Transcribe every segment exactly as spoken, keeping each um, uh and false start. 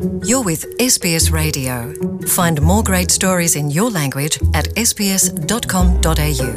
You're with S B S Radio. Find more great stories in your language at s b s dot com dot a u.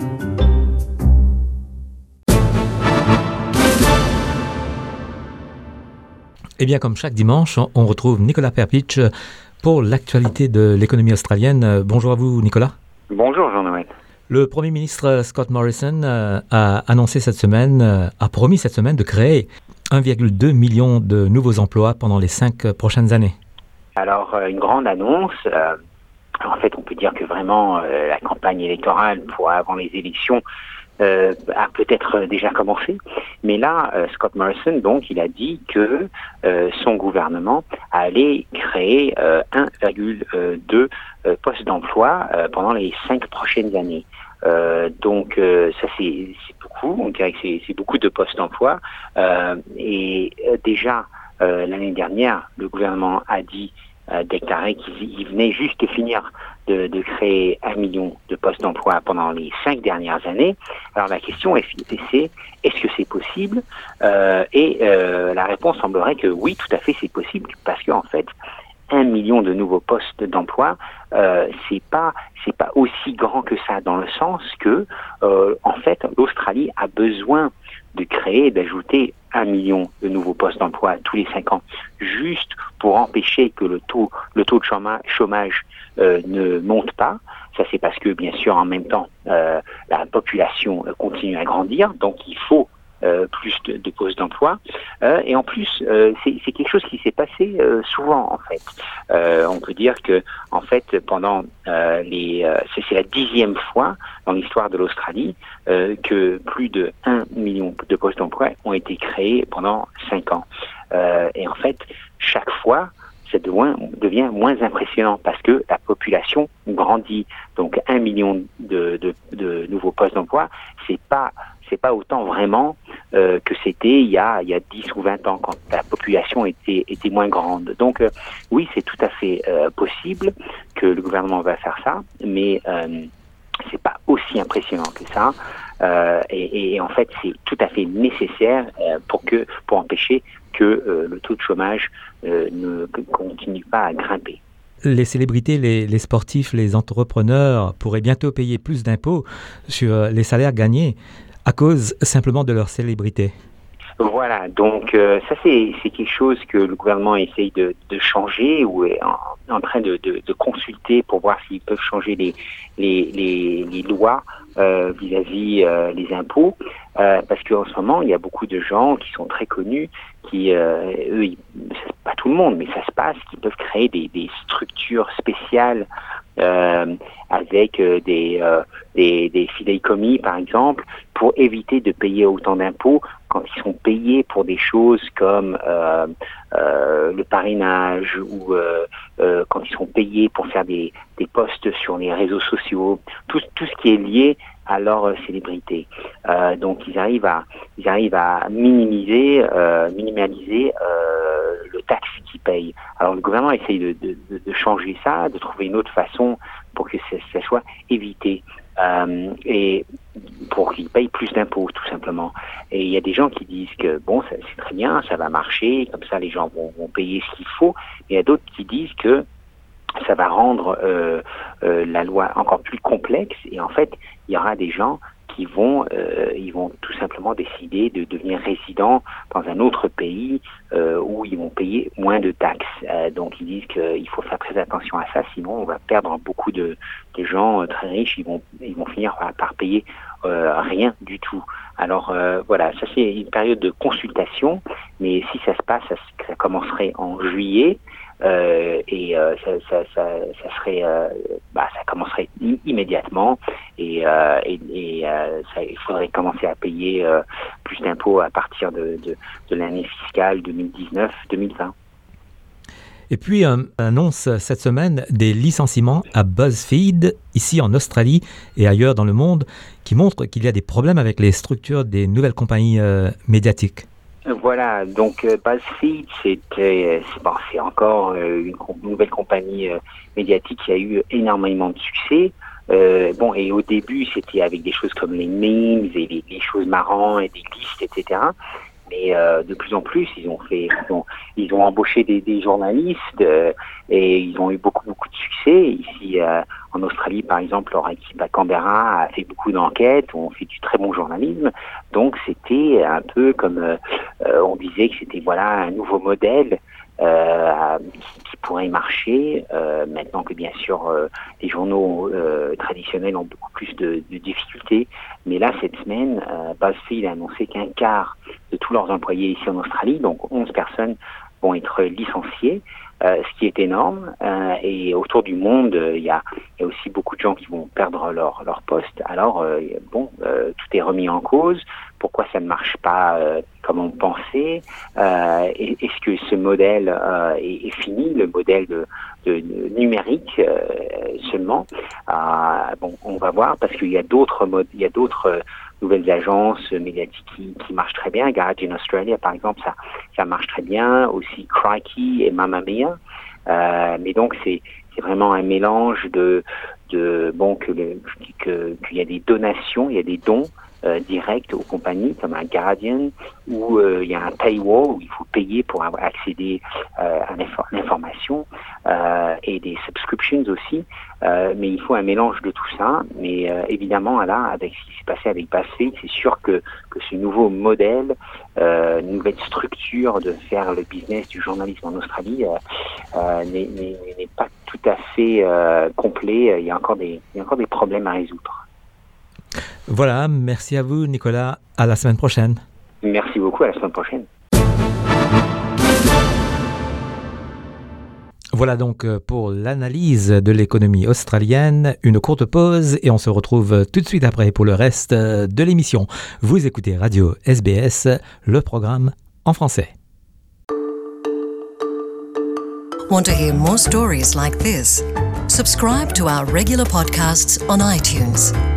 Eh bien, comme chaque dimanche, on retrouve Nicolas Perpich pour l'actualité de l'économie australienne. Bonjour à vous, Nicolas. Bonjour, Jean-Noël. Le Premier ministre Scott Morrison a annoncé cette semaine, a promis cette semaine de créer un virgule deux million de nouveaux emplois pendant les cinq prochaines années. Alors, une grande annonce. Euh, en fait, on peut dire que vraiment euh, la campagne électorale pour avant les élections euh, a peut-être déjà commencé. Mais là, euh, Scott Morrison, donc, il a dit que euh, son gouvernement allait créer euh, un virgule deux euh, postes d'emploi euh, pendant les cinq prochaines années. Euh, donc euh, ça c'est, c'est beaucoup, on dirait que c'est, c'est beaucoup de postes d'emploi. Euh, et euh, déjà euh, l'année dernière, le gouvernement a dit, a déclaré qu'il venait juste de finir de, de créer un million de postes d'emploi pendant les cinq dernières années. Alors la question est, c'est est-ce que c'est possible euh, Et euh, la réponse semblerait que oui, tout à fait, c'est possible parce qu'en fait, un million de nouveaux postes d'emploi, euh, c'est pas c'est pas aussi grand que ça dans le sens que euh, en fait l'Australie a besoin de créer, d'ajouter un million de nouveaux postes d'emploi tous les cinq ans, juste pour empêcher que le taux le taux de chômage, chômage euh, ne monte pas. Ça c'est parce que bien sûr en même temps euh, la population continue à grandir, donc il faut Euh, plus de, de postes d'emploi euh, et en plus euh, c'est, c'est quelque chose qui s'est passé euh, souvent en fait. Euh, on peut dire que en fait pendant euh, les euh, c'est, c'est la dixième fois dans l'histoire de l'Australie euh, que plus de un million de postes d'emploi ont été créés pendant cinq ans euh, et en fait chaque fois ça devient, devient moins impressionnant parce que la population grandit. Donc un million de, de, de nouveaux postes d'emploi, c'est pas c'est pas autant vraiment euh, que c'était il y a il y a dix ou vingt ans quand la population était était moins grande. Donc euh, oui, c'est tout à fait euh, possible que le gouvernement va faire ça, mais euh, c'est pas aussi impressionnant que ça. Euh, et, et en fait, c'est tout à fait nécessaire euh, pour que pour empêcher que euh, le taux de chômage euh, ne continue pas à grimper. Les célébrités, les, les sportifs, les entrepreneurs pourraient bientôt payer plus d'impôts sur les salaires gagnés à cause simplement de leur célébrité. Voilà, donc euh, ça c'est, c'est quelque chose que le gouvernement essaye de, de changer ou est en, en train de, de, de consulter pour voir s'ils peuvent changer les, les, les, les lois euh, vis-à-vis euh, les impôts. Euh, parce qu'en ce moment, il y a beaucoup de gens qui sont très connus, qui, euh, eux, ils, pas tout le monde, mais ça se passe, qui peuvent créer des, des structures spéciales euh, avec euh, des, euh, des, des fidéicommis, par exemple, pour éviter de payer autant d'impôts quand ils sont payés pour des choses comme euh, euh, le parrainage ou euh, euh, quand ils sont payés pour faire des, des posts sur les réseaux sociaux, tout, tout ce qui est lié à leur euh, célébrité. Euh, donc ils arrivent à ils arrivent à minimiser euh, minimaliser euh, le taxe qu'ils payent. Alors le gouvernement essaye de, de, de changer ça, de trouver une autre façon pour que ça, ça soit évité euh, et pour qu'ils payent plus d'impôts tout simplement. Et il y a des gens qui disent que bon, ça, c'est très bien, ça va marcher, comme ça les gens vont, vont payer ce qu'il faut. Et il y a d'autres qui disent que ça va rendre euh, euh, la loi encore plus complexe et en fait il y aura des gens qui vont euh, ils vont tout simplement décider de devenir résidents dans un autre pays euh, où ils vont payer moins de taxes. Euh, donc ils disent qu'il faut faire très attention à ça, sinon on va perdre beaucoup de, de gens euh, très riches, ils vont ils vont finir par, par payer euh, rien du tout. Alors euh, voilà, ça c'est une période de consultation, mais si ça se passe, ça, ça commencerait en juillet. Euh, et euh, ça, ça, ça, ça serait, euh, bah, ça commencerait i- immédiatement et, euh, et, et euh, ça, il faudrait commencer à payer euh, plus d'impôts à partir de, de, de l'année fiscale deux mille dix-neuf deux mille vingt. Et puis, on annonce cette semaine des licenciements à BuzzFeed, ici en Australie et ailleurs dans le monde, qui montrent qu'il y a des problèmes avec les structures des nouvelles compagnies euh, médiatiques. Voilà, donc euh, BuzzFeed, c'était, c'est, bon, c'est encore euh, une, une nouvelle compagnie euh, médiatique qui a eu énormément de succès. Euh, bon, et au début, c'était avec des choses comme les memes et les, les choses marrantes et des listes, et cetera. mais euh, de plus en plus, ils ont fait, ils ont, ils ont embauché des, des journalistes euh, et ils ont eu beaucoup, beaucoup de succès. Ici, euh, en Australie, par exemple, leur équipe à Canberra a fait beaucoup d'enquêtes, ont fait du très bon journalisme. Donc, c'était un peu comme euh, euh, on disait que c'était voilà un nouveau modèle euh, qui, qui pourrait marcher. Euh, maintenant que bien sûr euh, les journaux euh, traditionnels ont beaucoup plus de, de difficultés. Mais là, cette semaine, euh, BuzzFeed a annoncé qu'un quart de tous leurs employés ici en Australie, donc onze personnes, vont être licenciées, euh, ce qui est énorme. Euh, et autour du monde, il euh, y, a, y a aussi beaucoup de gens qui vont perdre leur, leur poste. Alors, euh, bon, euh, tout est remis en cause. Pourquoi ça ne marche pas euh, comme on pensait? euh, Est-ce que ce modèle euh, est, est fini, le modèle de, de, de numérique euh, seulement? euh, Bon, on va voir, parce qu'il y a d'autres modes, il y a d'autres euh, nouvelles agences médiatiques qui, qui marchent très bien. Guardian Australia, par exemple, ça, ça marche très bien. Aussi Crikey et Mamamia. Euh, mais donc, c'est, c'est vraiment un mélange de, de bon, que le, que, qu'il y a des donations, il y a des dons euh, directs aux compagnies, comme un Guardian, où euh, il y a un paywall, où il faut payer pour avoir accéder euh, à l'information, euh, et des subscriptions aussi. Euh, mais il faut un mélange de tout ça. Mais euh, évidemment, là, avec ce qui s'est passé avec BuzzFeed, c'est sûr que, que ce nouveau modèle, euh, nouvelle structure de faire le business du journalisme en Australie euh, euh, n'est, n'est, n'est pas tout à fait euh, complet. Il y a encore des, il y a encore des problèmes à résoudre. Voilà, merci à vous, Nicolas. À la semaine prochaine. Merci beaucoup, à la semaine prochaine. Voilà donc pour l'analyse de l'économie australienne. Une courte pause et on se retrouve tout de suite après pour le reste de l'émission. Vous écoutez Radio S B S, le programme en français. Want to hear more stories like this? Subscribe to our regular podcasts on iTunes.